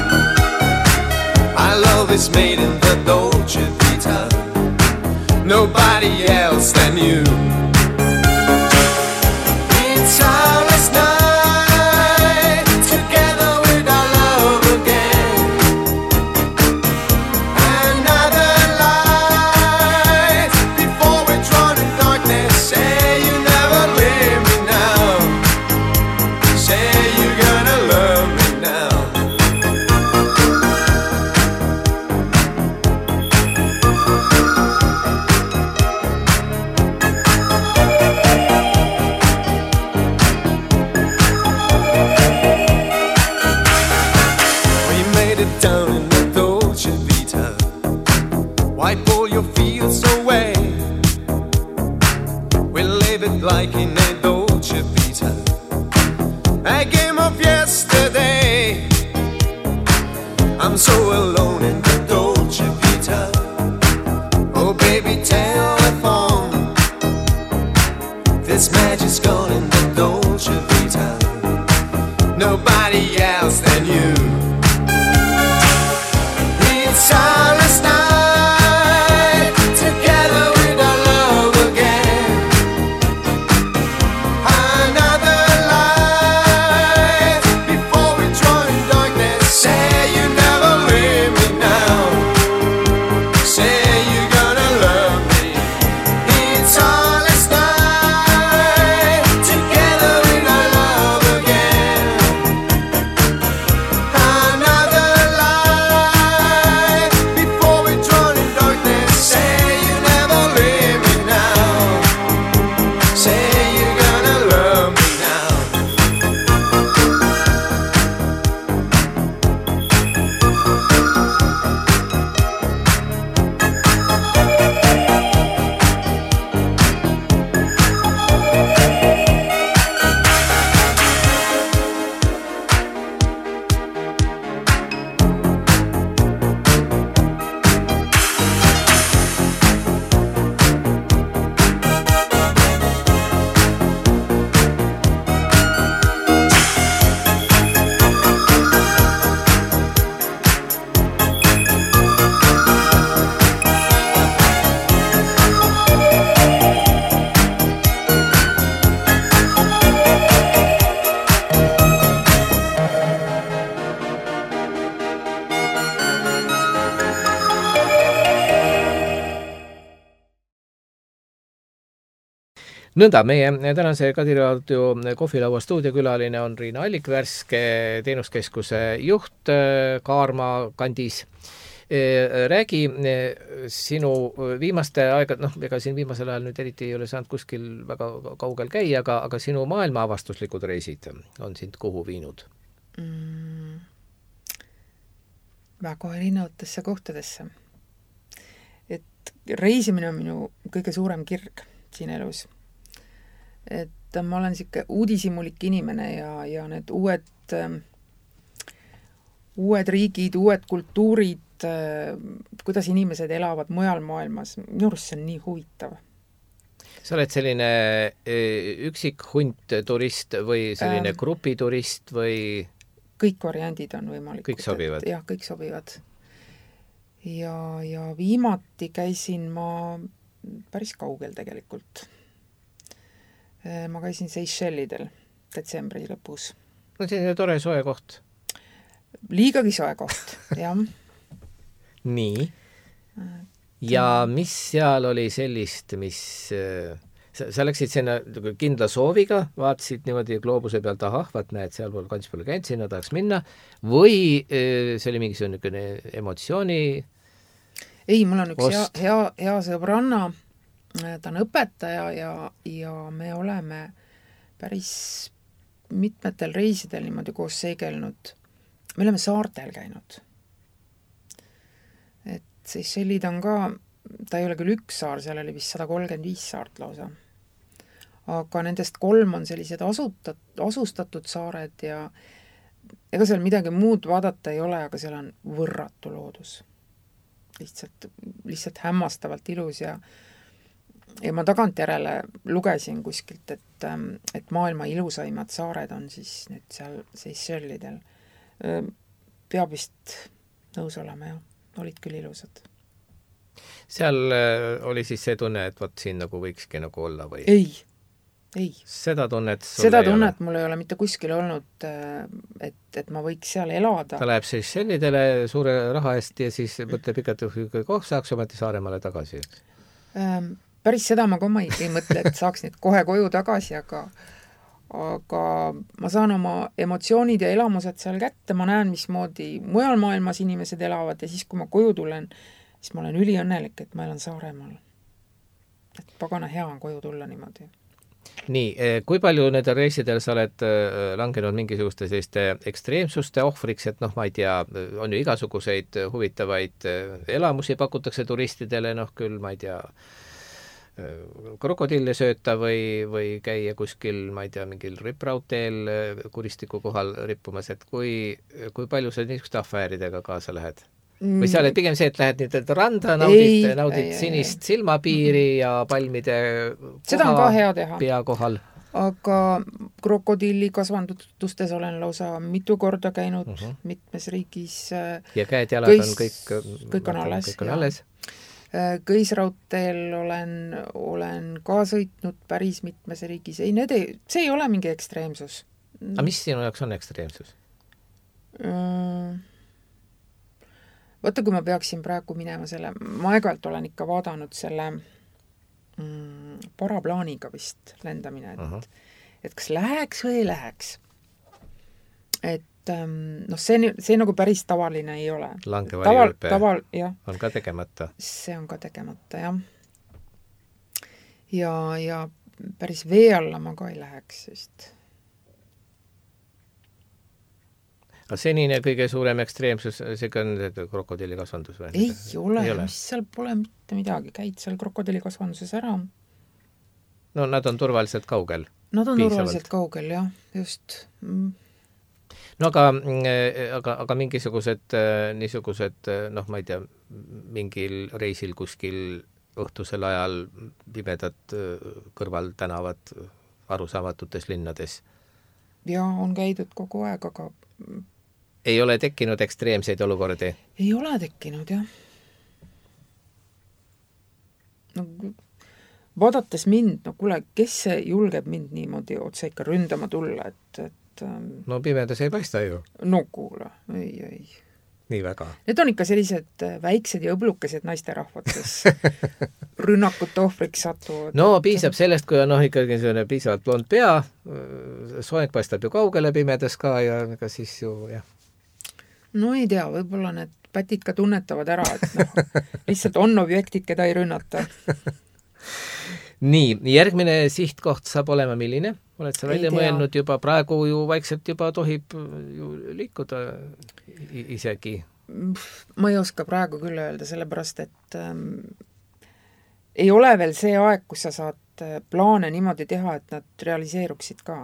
Our love is made in the Dolce Vita, nobody else than you. Silence night, together with our love again. Another light, before we drown in darkness. Say you never leave me now. Say you're gonna love me now. Down in the Dolce Vita, wipe all your fears away. We live it like in a Dolce Vita, a game of yesterday. I'm so alone in the Dolce Vita. Oh baby, telephone, this magic's gone in the Dolce Vita, nobody else than you. Silence night, together with Nõnda, meie tänase Kadiraadio kohvilaua stuudiokülaline on Riina Allik, värske teenuskeskuse juht Kaarma kandis. Räägi sinu viimaste aega, ega siin viimasel ajal nüüd eriti ei ole saanud kuskil väga kaugel käia, aga sinu maailmaavastuslikud reisid on sind kuhu viinud? Väga erinevatesse kohtadesse. Et reisimine on minu kõige suurem kirg siin elus. Et ma olen siuke uudishimulik inimene ja need uued riigid, uued kultuurid, kuidas inimesed elavad mujal maailmas, minu arust see on nii huvitav. Sa oled selline üksik hunt turist või selline grupiturist või? Kõik variandid on võimalikud. Kõik sobivad? Jah, kõik sobivad. Ja viimati käisin ma päris kaugel tegelikult. Ma käisin Seychellidel detsembri lõpus. No selline tore soe koht. Liigagi soe koht, jah. Nii. Ja mis seal oli sellist, mis... Sa läksid sinna kindla sooviga, vaatasid niimoodi gloobuse pealt, vaat näed, seal pool kants pole käinud, sinna tahaks minna, või see oli mingisugune emotsiooni? Ei, mul on üks hea sõbranna, ta on õpetaja ja me oleme päris mitmetel reisidel niimoodi koos seegelnud. Me oleme saartel käinud. Et Seychellid on ka, ta ei ole küll üks saar, seal oli vist 135 saart lausa. Aga nendest 3 on sellised asustatud saared ja ega seal midagi muud vaadata ei ole, aga seal on võrratu loodus. Lihtsalt hämmastavalt ilus ja ma tagantjärele lugesin kuskilt, et maailma ilusaimad saared on siis nüüd seal Seychellidel. Peab vist nõus olema ja olid küll ilusad. Seal oli siis see tunne, et võt siin nagu võikski nagu olla või? Ei. Seda tunnet mul ei ole mitte kuskil olnud, et ma võiks seal elada. Ta läheb siis Seychellidele suure raha eest ja siis mõtleb ikka, et saaks ometi Saaremaale tagasi. Päris seda ma ka ei mõtle, et saaks nüüd kohe koju tagasi, aga ma saan oma emotsioonid ja elamused seal kätte, ma näen, mismoodi mujal maailmas inimesed elavad ja siis, kui ma koju tulen, siis ma olen üliõnnelik, et ma elan Saaremaal. Et pagana hea on koju tulla niimoodi. Nii, kui palju nendel reisidel sa oled langenud mingisuguste selliste ekstreemsuste ohvriks, et ma ei tea, on ju igasuguseid huvitavaid elamusi pakutakse turistidele, küll, ma ei tea, krokodille sööta või käia kuskil, ma ei tea, mingil riprauteel kuristiku kohal rippumas, et kui palju sa niisuguste afääridega kaasa lähed? Või sa oled pigem see, et lähed nüüd randa, naudid sinist silmapiiri ja palmide seda on ka hea teha. Pea kohal. Aga krokodilli kasvandutustes olen lausa mitu korda käinud mitmes riigis. Ja käed jalad on kõik on alles. Kõisraudteel olen ka sõitnud päris mitmes riigis. See ei ole mingi ekstreemsus. A mis sinu jaoks on ekstreemsus? Võtta, kui ma peaksin praegu minema ma aeg-ajalt olen ikka vaadanud selle paraplaaniga vist lendamine, et kas läheks või ei läheks. Et see nagu päris tavaline ei ole. Langevali on ka tegemata. See on ka tegemata, jah. Ja päris vee alla ma ka ei läheks, sest aga senine kõige suurem ekstreemsus, see on krokodillikasvandus või? Ei ole, mis seal pole mitte midagi, käid seal krokodillikasvanduses ära. No nad on turvaliselt kaugel. Nad on turvaliselt kaugel, jah, just. No aga mingisugused niisugused, ma ei tea, mingil reisil kuskil õhtusel ajal pimedad kõrval tänavad arusaamatutes linnades? Ja on käidud kogu aeg, aga ei ole tekkinud ekstreemseid olukordi? Ei ole tekkinud, jah. Vaadates mind, kuule, kes see julgeb mind niimoodi otse ikka ründama tulla, et No pimedas ei paista ju. No kuule, ei. nii väga. Need on ikka sellised väiksed ja õblukesed naisterahvad, kes rünnakute ohvriks satuvad. No piisab sellest, kui on ikkagi selline piisavalt blond pea, soeng paistab ju kaugele pimedas ka ja ega siis ju jah. No ei tea, võib-olla need pätid ka tunnetavad ära, et lihtsalt on objektid, keda ei rünnata. Nii, järgmine sihtkoht saab olema milline? Oled sa välja mõelnud juba, praegu ju vaikselt juba tohib ju liikuda isegi? Ma ei oska praegu küll öelda, sellepärast, et ei ole veel see aeg, kus sa saad plaane niimoodi teha, et nad realiseeruksid ka.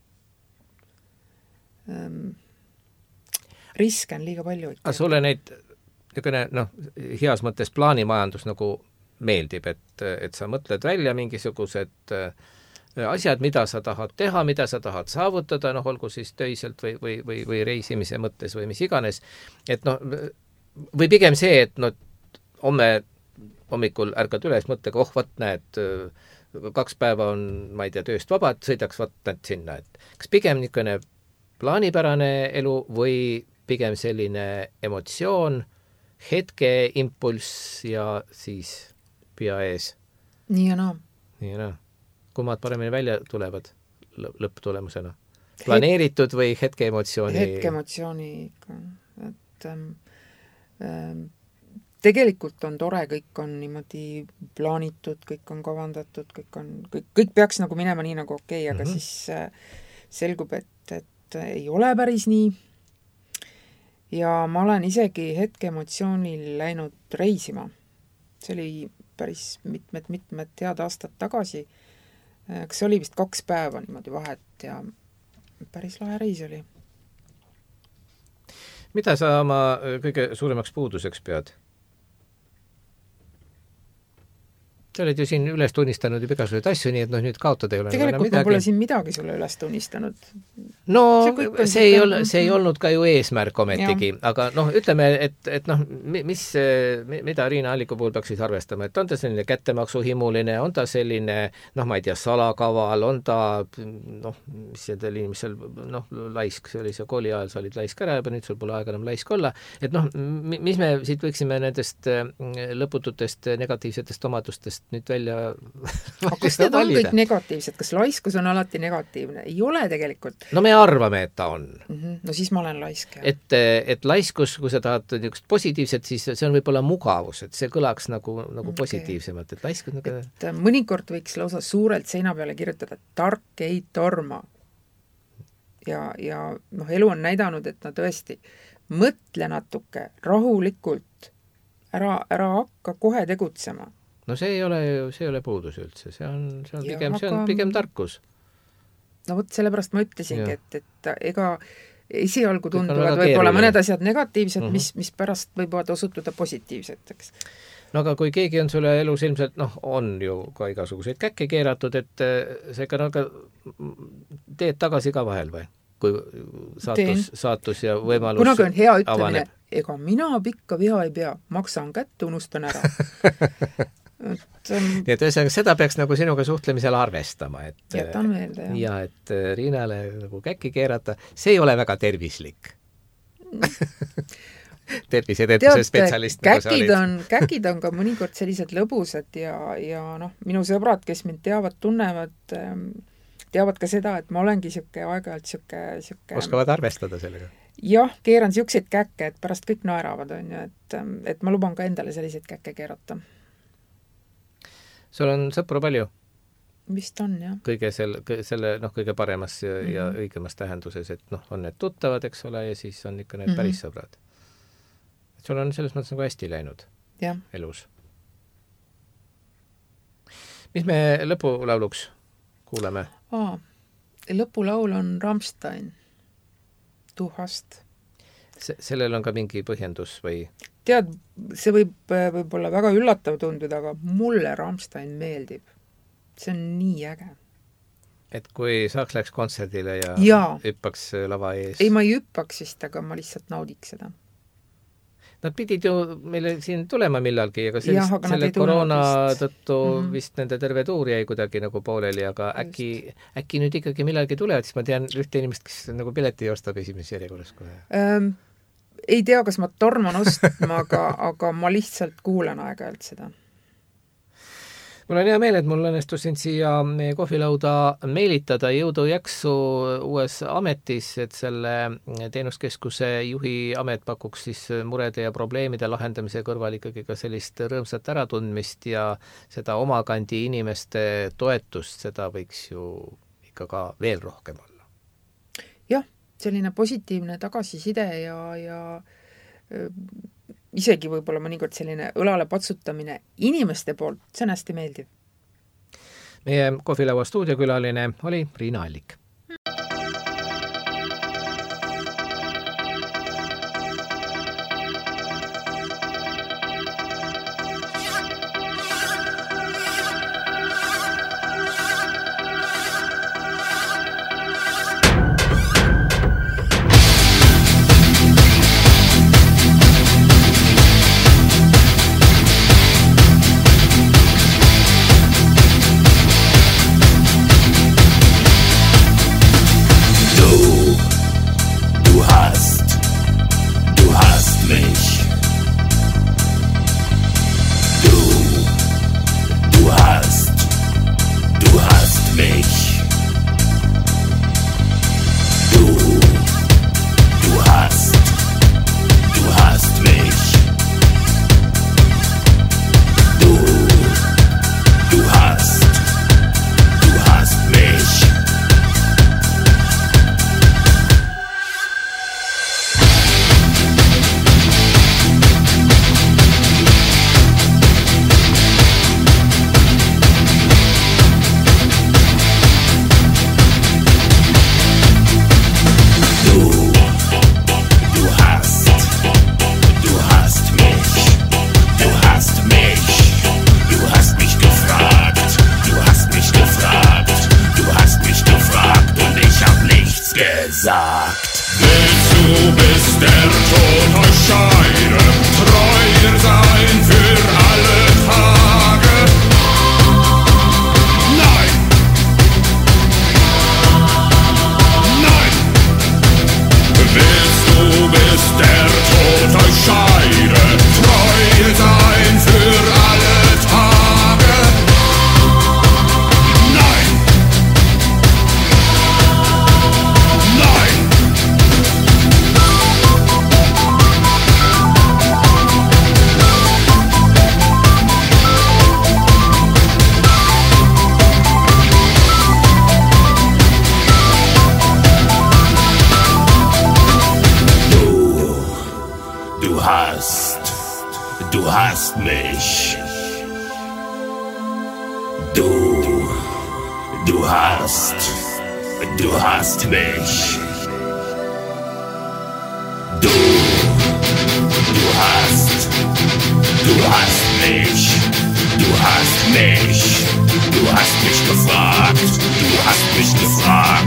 Riske on liiga palju ikka. Aga sulle neid heas mõttes plaanimajandus nagu meeldib, et sa mõtled välja mingisugused asjad, mida sa tahad teha, mida sa tahad saavutada, olgu siis töiselt või reisimise mõttes või mis iganes, et või pigem see, et homme hommikul ärkad üles mõttega, võt näed, 2 päeva on, ma ei tea, tööst vaba, et sõidaks näed sinna, et kas pigem niisugune plaanipärane elu või pigem selline emotsioon, hetke impulss ja siis pea ees. Nii ja naa. Nii ja naa. Kummad paremini välja tulevad lõpptulemusena? Planeeritud või hetke emotsiooni? Hetke emotsiooni ikka. Et, tegelikult on tore, kõik on niimoodi plaanitud, kõik on kavandatud, kõik peaks nagu minema nii nagu okei, aga siis selgub, et ei ole päris nii. Ja ma olen isegi hetke emotsioonil läinud reisima. See oli päris mitmed head aastad tagasi. Kas oli vist 2 päeva niimoodi vahet ja päris lahe reis oli. Mida sa oma kõige suuremaks puuduseks pead? Sa oled ju siin üles tunnistanud juba igasuguseid asju, nii et nüüd kaotada ei ole tegelikult ma pole siin midagi sulle üles tunnistanud. No see ei olnud ka ju eesmärk ometigi, aga ütleme, et mida Riina Alliku puhul peaks siis arvestama, et on ta selline kättemaksuhimuline, on ta selline, ma ei tea, salakaval, on ta, mis see oli, mis seal, laisk, see oli see kooli ajal, sa olid laisk ära, juba nüüd sul pole aega enam laisk olla, et mis me siit võiksime nendest lõpututest negatiivsetest omadustest nüüd välja kas need on kõik negatiivsed? Kas laiskus on alati negatiivne? Ei ole tegelikult. No me arvame, et ta on. No siis ma olen laisk. Et laiskus, kui sa tahad niisugust positiivset, siis see on võib-olla mugavus, et see kõlaks nagu positiivsemalt, et laiskus nagu... Et mõnikord võiks lausa suurelt seina peale kirjutada, et tark ei torma. Ja elu on näidanud, et tõesti mõtle natuke rahulikult, ära hakka kohe tegutsema. No see ei ole puudus üldse, see on pigem tarkus. No võt, sellepärast ma ütlesingi, et ega esialgu tunduvad võib-olla mõned asjad negatiivsed, mis pärast võivad osutuda positiivseteks. No aga kui keegi on sulle elus ilmselt, on ju ka igasuguseid käkke keeratud, et see ka teed tagasi ka vahel või? Kui saatus ja võimalus kunagi on hea ütlemine, ega mina pikka viha ei pea, maksan kätte, unustan ära. Nii et ühesõnaga, seda peaks nagu sinuga suhtlemisel arvestama. Jätan meelde, jah. Ja et Riinale nagu käkki keerata, see ei ole väga tervislik. Tervisedentuse spetsialist. Käkid on ka mõnikord sellised lõbusad ja minu sõbrad, kes mind teavad ka seda, et ma olengi aeg-ajalt siuke... Oskavad arvestada sellega? Jah, keeran siukseid käkke, et pärast kõik naeravad, on ju, et ma luban ka endale selliseid käkke keerata. Sul on sõpru palju? Vist on, jah. Kõige kõige paremas ja õigemas tähenduses, et on need tuttavad, eks ole, ja siis on ikka need päris sõbrad. Et sul on selles mõttes nagu hästi läinud elus. Mis me lõpulauluks kuuleme? Lõpulaul on Rammstein. Du hast. Sellel on ka mingi põhjendus või? Tead, see võib olla väga üllatav tunduda, aga mulle Rammstein meeldib. See on nii äge. Et kui saaks läks kontserdile ja hüppaks lava ees? Ei, ma ei hüppaks vist, aga ma lihtsalt naudiks seda. Nad pidid ju meile siin tulema millalgi, aga selle koroona tõttu vist nende terve tuur jäi kuidagi nagu pooleli, aga äkki nüüd ikkagi millalgi tulevad, siis ma tean ühte inimest, kes nagu pileti ostab esimeses järjekorras kohe. ei tea, kas ma torman ostma, aga ma lihtsalt kuulan aeg-ajalt seda. Mul on hea meel, et mul õnnestus sind siia meie kohvilauda meelitada, jõudu jaksu uues ametis, et selle teenuskeskuse juhi amet pakuks siis murede ja probleemide lahendamise kõrval ikkagi ka sellist rõõmsat äratundmist ja seda omakandi inimeste toetust, seda võiks ju ikka ka veel rohkem olla. Jah, selline positiivne tagasiside ja isegi võib-olla mõnikord selline õlale patsutamine inimeste poolt, see on hästi meeldiv. Meie kohvilaua stuudiokülaline oli Riina Allik.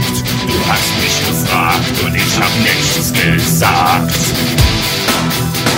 Und ich hab nichts gesagt.